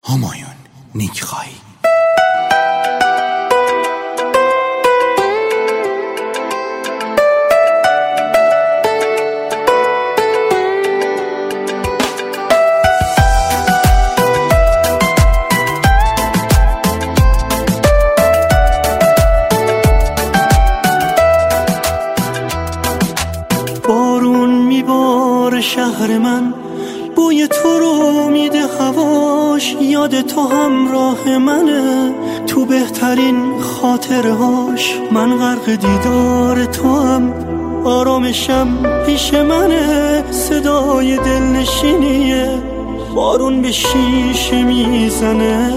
همایون نیکخوای. بارون میباره شهر من، بوی تو رو میده هواش، یاد تو همراه منه تو بهترین خاطرهاش. من غرق دیدار تو هم، آرامشم پیش منه، صدای دلنشینیه بارون به شیشه میزنه.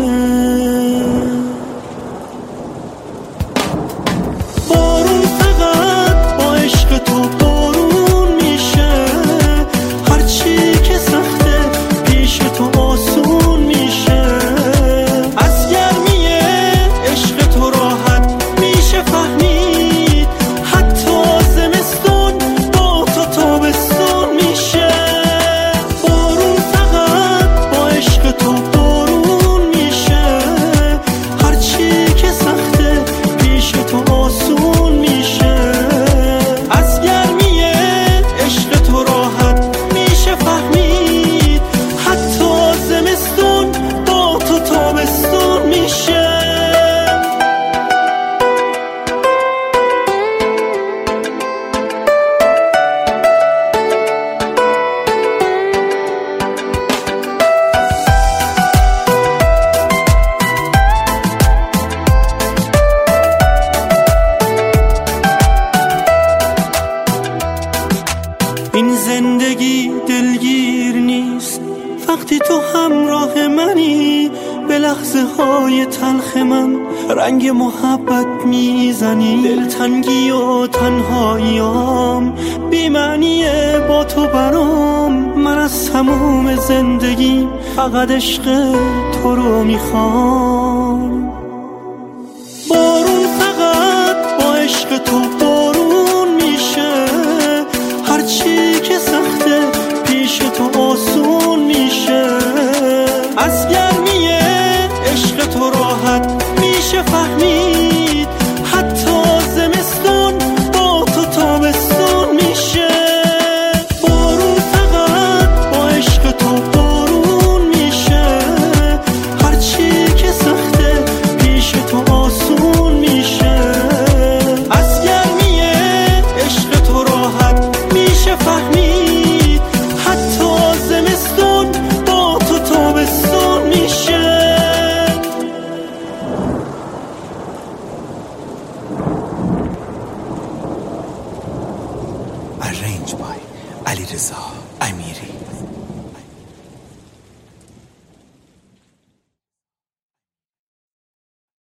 بارون فقط با عشق تو بارون میشه، هرچی که سخته پیش تو آسون میشه. از گرمی عشق تو راحت میشه فهمید، حتی زمستون با تو تابستون میشه. بارون فقط با عشق تو بارون میشه، هرچی که سخته پیش تو آسون میشه. از گرمی عشق تو راحت میشه فهمید، حتی زمستون با تو تابستون میشه. این زندگی دلگیر نیست وقتی تو همراه منی، به لحظه های تلخ من رنگ محبت میزنی. دلتنگی و تنهاییام بی معنیه با تو برام، من از تموم زندگی فقط عشق تو رو میخوام. بارون فقط با عشق تو بارون میشه، هرچی که سخته پیش تو آسون میشه. از گرمی عشق تو راحت میشه فهمید، حتی زمستون با تو تابستون میشه. بارون فقط با عشق تو بارون میشه، هرچی که سخته پیش تو آسون میشه. از گرمی عشق تو راحت میشه فهمید، حتی زمستون با تو تابستون میشه. Arranged by علیرضا امیری.